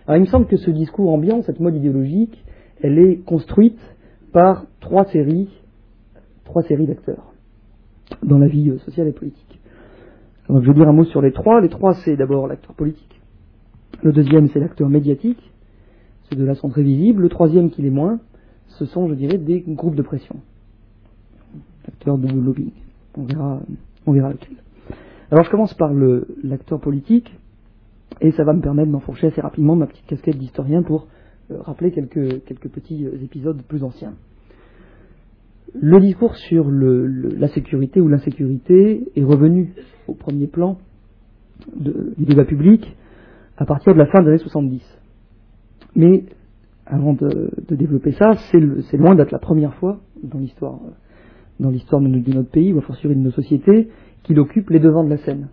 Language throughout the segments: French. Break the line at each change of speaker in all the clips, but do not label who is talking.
Alors il me semble que ce discours ambiant, cette mode idéologique, elle est construite par trois séries d'acteurs dans la vie sociale et politique. Donc je vais dire un mot sur les trois. Les trois, c'est d'abord l'acteur politique. Le deuxième, c'est l'acteur médiatique. Ces deux-là sont très visibles. Le troisième, qui l'est moins, ce sont, je dirais, des groupes de pression. Acteurs de lobbying. On verra lequel. Alors je commence par l'acteur politique, et ça va me permettre d'enfourcher assez rapidement ma petite casquette d'historien pour rappeler quelques petits épisodes plus anciens. Le discours sur la sécurité ou l'insécurité est revenu au premier plan du débat public à partir de la fin des années 70. Mais avant de développer ça, c'est loin d'être la première fois dans l'histoire de notre pays, ou a fortiori de nos sociétés, qu'il occupe les devants de la scène.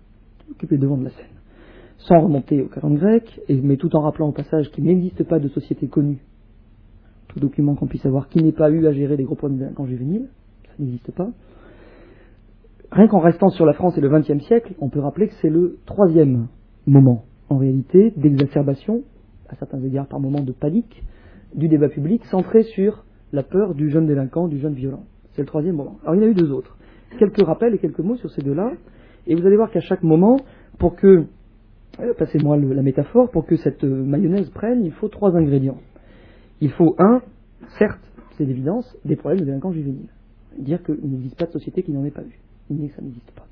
Sans remonter au calendrier grec, mais tout en rappelant au passage qu'il n'existe pas de société connue, tout document qu'on puisse avoir, qui n'ait pas eu à gérer des gros problèmes de délinquance juvénile, ça n'existe pas. Rien qu'en restant sur la France et le XXe siècle, on peut rappeler que c'est le troisième moment, en réalité, d'exacerbation, à certains égards par moments de panique, du débat public, centré sur la peur du jeune délinquant, du jeune violent. C'est le troisième moment. Alors il y en a eu deux autres. Quelques rappels et quelques mots sur ces deux-là, et vous allez voir qu'à chaque moment, pour que, passez-moi la métaphore, pour que cette mayonnaise prenne, il faut trois ingrédients. Il faut certes, c'est l'évidence, des problèmes de délinquance juvénile. Dire qu'il n'existe pas de société qui n'en ait pas eu. Ça n'existe pas.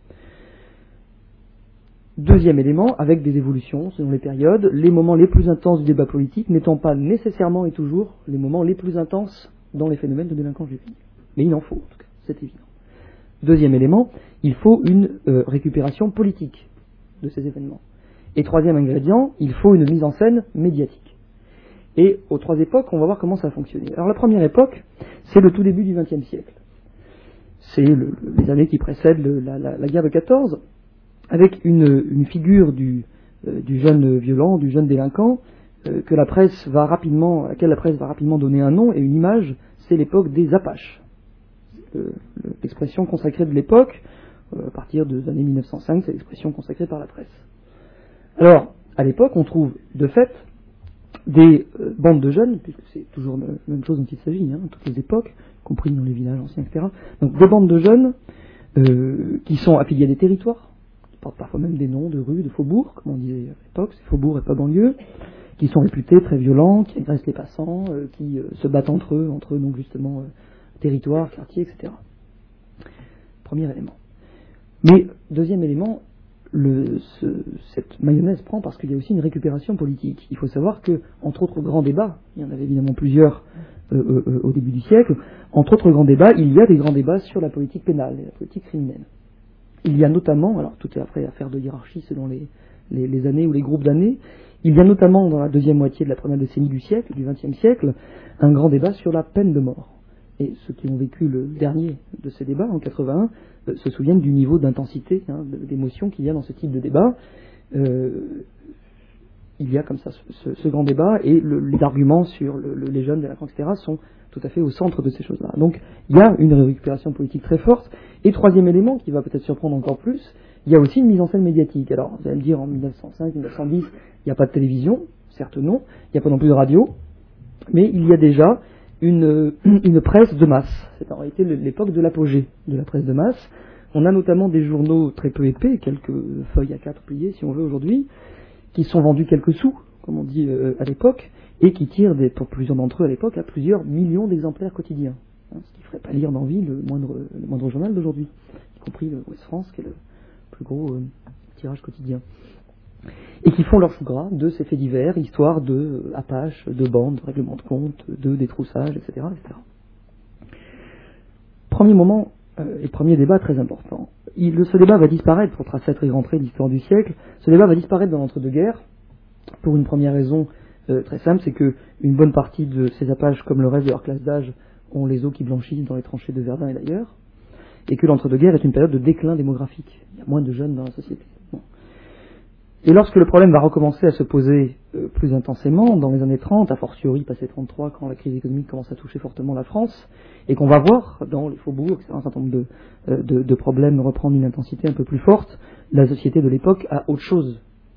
Deuxième élément, avec des évolutions selon les périodes, les moments les plus intenses du débat politique n'étant pas nécessairement et toujours les moments les plus intenses dans les phénomènes de délinquance juvénile. Mais il en faut, en tout cas, c'est évident. Deuxième élément, il faut une récupération politique de ces événements. Et troisième ingrédient, il faut une mise en scène médiatique. Et aux trois époques, on va voir comment ça a fonctionné. Alors la première époque, c'est le tout début du XXe siècle. C'est les années qui précèdent la guerre de 14, avec une figure du jeune violent, du jeune délinquant, à laquelle la presse va rapidement donner un nom et une image, c'est l'époque des Apaches. L'expression consacrée de l'époque, à partir des années 1905, c'est l'expression consacrée par la presse. Alors, à l'époque, on trouve de fait des bandes de jeunes, puisque c'est toujours la même chose dont il s'agit, toutes les époques, y compris dans les villages anciens, etc. Donc des bandes de jeunes qui sont affiliés à des territoires, qui portent parfois même des noms de rues, de faubourgs, comme on disait à l'époque, c'est faubourg et pas banlieue, qui sont réputés très violents, qui agressent les passants, qui se battent entre eux, donc justement territoire, quartier, etc. Premier élément. Mais deuxième élément, cette mayonnaise prend parce qu'il y a aussi une récupération politique. Il faut savoir que, entre autres grands débats, il y en avait évidemment plusieurs au début du siècle, entre autres grands débats, il y a des grands débats sur la politique pénale et la politique criminelle. Il y a notamment, alors tout est après affaire de hiérarchie selon les années ou les groupes d'années, il y a notamment dans la deuxième moitié de la première décennie du siècle, du XXe siècle, un grand débat sur la peine de mort. Et ceux qui ont vécu le dernier de ces débats, en 81, se souviennent du niveau d'intensité, d'émotion qu'il y a dans ce type de débat. Il y a comme ça ce grand débat, et les arguments sur les jeunes délinquants, etc., sont tout à fait au centre de ces choses-là. Donc il y a une récupération politique très forte. Et troisième élément, qui va peut-être surprendre encore plus, il y a aussi une mise en scène médiatique. Alors vous allez me dire, en 1905, 1910, il n'y a pas de télévision, certes non, il n'y a pas non plus de radio, mais il y a déjà une presse de masse. C'est en réalité l'époque de l'apogée de la presse de masse. On a notamment des journaux très peu épais, quelques feuilles A4 pliées si on veut aujourd'hui, qui sont vendus quelques sous, comme on dit à l'époque, et qui tirent, pour plusieurs d'entre eux à l'époque, à plusieurs millions d'exemplaires quotidiens. Ce qui ne ferait pas lire d'envie le moindre journal d'aujourd'hui, y compris le Ouest France, qui est le plus gros tirage quotidien. Et qui font leur fou gras de ces faits divers, histoire de Apaches, de bandes, de règlements de compte, de détroussage, etc., etc. Premier moment et premier débat très important. Ce débat va disparaître, pour tracer très rentrée de l'histoire du siècle, ce débat va disparaître dans l'entre-deux-guerres, pour une première raison très simple, c'est que une bonne partie de ces Apaches, comme le reste de leur classe d'âge, ont les os qui blanchissent dans les tranchées de Verdun et d'ailleurs, et que l'entre-deux-guerres est une période de déclin démographique. Il y a moins de jeunes dans la société. Bon. Et lorsque le problème va recommencer à se poser plus intensément, dans les années 30, a fortiori passé 33, quand la crise économique commence à toucher fortement la France, et qu'on va voir dans les faubourgs, etc., un certain nombre de problèmes reprendre une intensité un peu plus forte, la société de l'époque a autre chose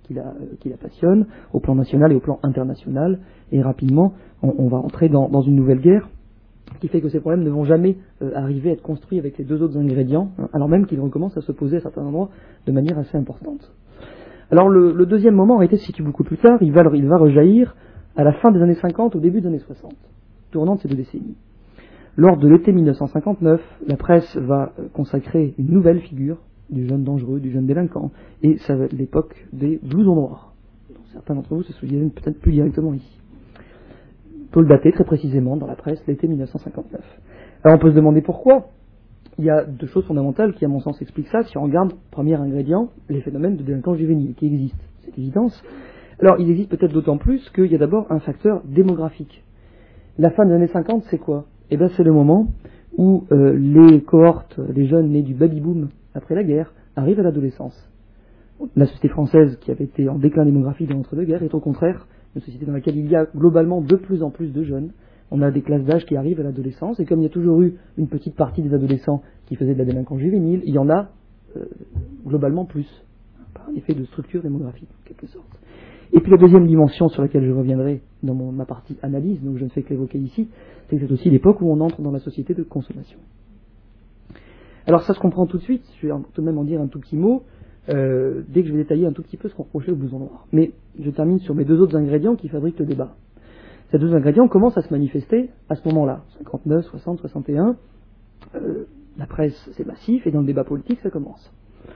qui la passionne, au plan national et au plan international. Et rapidement, on va entrer dans une nouvelle guerre qui fait que ces problèmes ne vont jamais arriver à être construits avec les deux autres ingrédients, alors même qu'ils recommencent à se poser à certains endroits de manière assez importante. Alors le deuxième moment, en réalité, se situe beaucoup plus tard. Il va rejaillir à la fin des années 50, au début des années 60, tournant de ces deux décennies. Lors de l'été 1959, la presse va consacrer une nouvelle figure du jeune dangereux, du jeune délinquant, et ça va être l'époque des blousons noirs. Donc, certains d'entre vous se souviennent peut-être plus directement ici. On peut le dater très précisément dans la presse, l'été 1959. Alors on peut se demander pourquoi. Il y a deux choses fondamentales qui, à mon sens, expliquent ça. Si on regarde, premier ingrédient, les phénomènes de délinquance juvénile qui existent, c'est évidence. Alors, il existe peut-être d'autant plus qu'il y a d'abord un facteur démographique. La fin des années 50, c'est quoi ? Eh bien, c'est le moment où les cohortes, les jeunes nés du baby-boom après la guerre, arrivent à l'adolescence. La société française, qui avait été en déclin démographique dans l'entre-deux-guerres, est au contraire une société dans laquelle il y a globalement de plus en plus de jeunes. On a des classes d'âge qui arrivent à l'adolescence, et comme il y a toujours eu une petite partie des adolescents qui faisaient de la délinquance juvénile, il y en a globalement plus, par un effet de structure démographique, en quelque sorte. Et puis la deuxième dimension sur laquelle je reviendrai dans ma partie analyse, donc je ne fais que l'évoquer ici, c'est que c'est aussi l'époque où on entre dans la société de consommation. Alors ça se comprend tout de suite, je vais tout de même en dire un tout petit mot, dès que je vais détailler un tout petit peu ce qu'on reprochait au blouson noir. Mais je termine sur mes deux autres ingrédients qui fabriquent le débat. Ces deux ingrédients commencent à se manifester à ce moment-là, 59, 60, 61. La presse, c'est massif, et dans le débat politique, ça commence.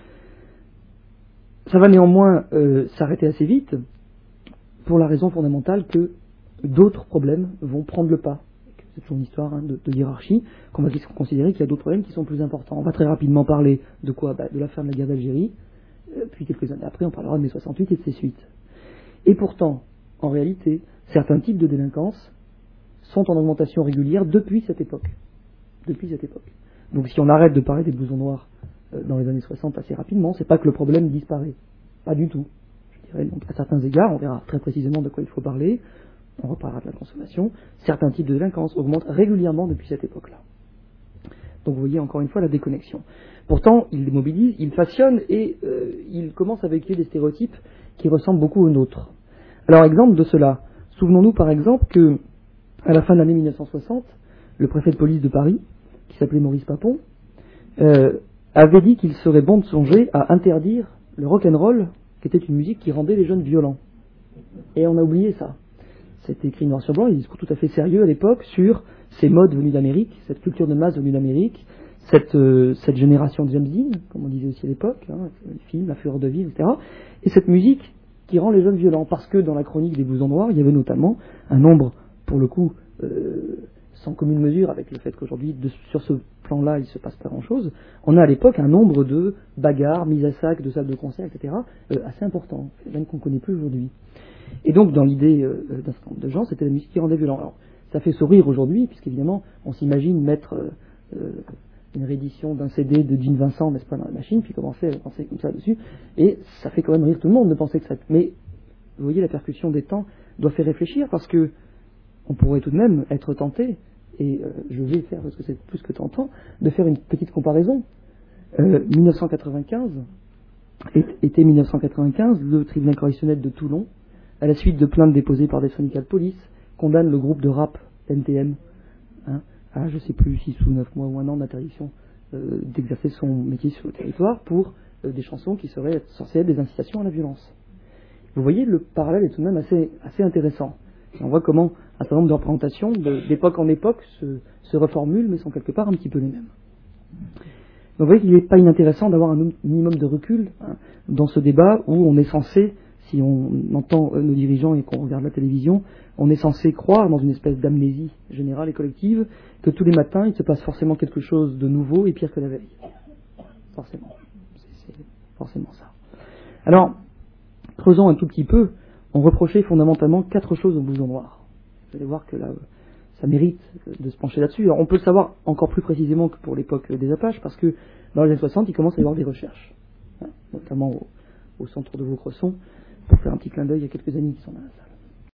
Ça va néanmoins s'arrêter assez vite, pour la raison fondamentale que d'autres problèmes vont prendre le pas. C'est toujours une histoire de hiérarchie, qu'on va considérer qu'il y a d'autres problèmes qui sont plus importants. On va très rapidement parler de quoi ? De l'affaire de la guerre d'Algérie, puis quelques années après, on parlera de mai 68 et de ses suites. Et pourtant, en réalité, certains types de délinquance sont en augmentation régulière depuis cette époque. Donc si on arrête de parler des blousons noirs dans les années 60 assez rapidement, c'est pas que le problème disparaît. Pas du tout. Je dirais donc à certains égards, on verra très précisément de quoi il faut parler, on reparlera de la consommation, certains types de délinquance augmentent régulièrement depuis cette époque-là. Donc vous voyez encore une fois la déconnexion. Pourtant, il mobilise, il façonne et il commence à véhiculer des stéréotypes qui ressemblent beaucoup aux nôtres. Alors exemple de cela, souvenons-nous par exemple que à la fin de l'année 1960, le préfet de police de Paris, qui s'appelait Maurice Papon, avait dit qu'il serait bon de songer à interdire le rock'n'roll, qui était une musique qui rendait les jeunes violents. Et on a oublié ça. C'était écrit noir sur blanc, il y a un discours tout à fait sérieux à l'époque sur ces modes venus d'Amérique, cette culture de masse venue d'Amérique, cette génération de James Dean, comme on disait aussi à l'époque, les films, La Fureur de Vivre, etc. Et cette musique qui rend les jeunes violents, parce que dans la chronique des blousons noirs, il y avait notamment un nombre, pour le coup, sans commune mesure avec le fait qu'aujourd'hui, sur ce plan-là, il ne se passe pas grand-chose, on a à l'époque un nombre de bagarres, mises à sac, de salles de concert, etc., assez important, même qu'on ne connaît plus aujourd'hui. Et donc, dans l'idée d'un certain nombre de gens, c'était la musique qui rendait violent. Alors, ça fait sourire aujourd'hui, puisqu'évidemment, on s'imagine mettre une réédition d'un CD de Gene Vincent, n'est-ce pas, dans la machine, puis commencer à penser comme ça dessus, et ça fait quand même rire tout le monde de penser que ça... Mais, vous voyez, la percussion des temps doit faire réfléchir, parce que on pourrait tout de même être tenté, et je vais faire, parce que c'est plus que tentant, de faire une petite comparaison. 1995, été 1995, le tribunal correctionnel de Toulon, à la suite de plaintes déposées par des syndicats de police, condamne le groupe de rap NTM à, je sais plus, 6 ou 9 mois ou un an d'interdiction d'exercer son métier sur le territoire pour des chansons qui seraient censées être des incitations à la violence. Vous voyez, le parallèle est tout de même assez intéressant. Et on voit comment un certain nombre de représentations, d'époque en époque, se reformulent, mais sont quelque part un petit peu les mêmes. Donc vous voyez qu'il n'est pas inintéressant d'avoir un minimum de recul dans ce débat où on est censé, si on entend nos dirigeants et qu'on regarde la télévision, on est censé croire dans une espèce d'amnésie générale et collective que tous les matins il se passe forcément quelque chose de nouveau et pire que la veille. Forcément. C'est forcément ça. Alors, creusons un tout petit peu, on reprochait fondamentalement 4 choses au blouson noir. Vous allez voir que là, ça mérite de se pencher là-dessus. Alors, on peut le savoir encore plus précisément que pour l'époque des Apaches, parce que dans les années 60, il commence à y avoir des recherches, notamment au centre de Vaucresson, pour faire un petit clin d'œil il y a quelques années qui sont là.